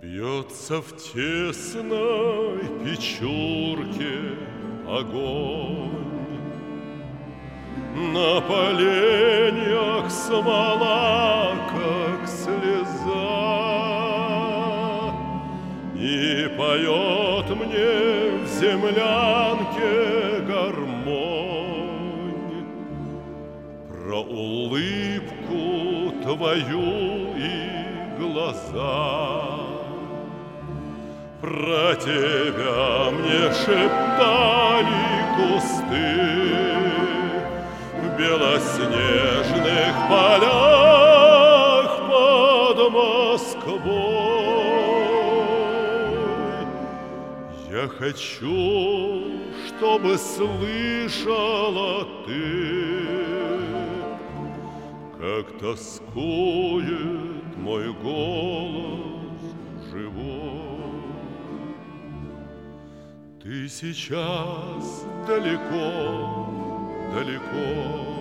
Бьется в тесной печурке огонь, на поленьях смола, как слеза, и поет мне в землянке гармонь про улыбку твою и глаза. Про тебя мне шептали кусты в белоснежных полях под Москвой. Я хочу, чтобы слышала ты, как тоскует мой голос живой. Ты сейчас далеко, далеко,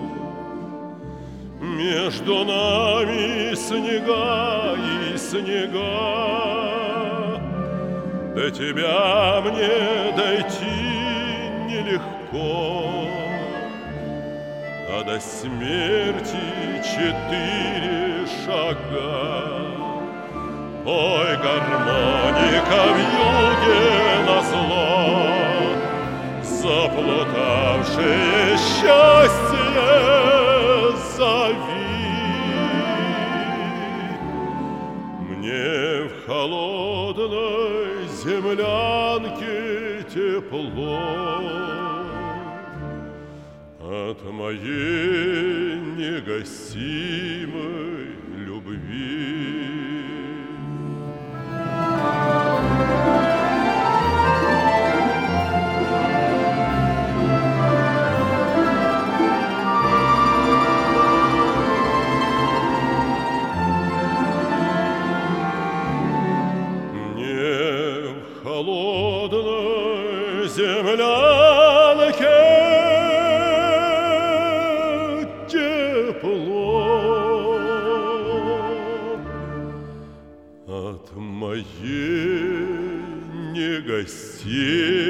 между нами снега и снега. До тебя мне дойти нелегко, а до смерти 4 шага. Ой, гармоника вьюге назло, заплутавшее счастье зови. Мне в холодной землянке тепло от моей негасимой любви. Холодной землянке тепло от моей негасимой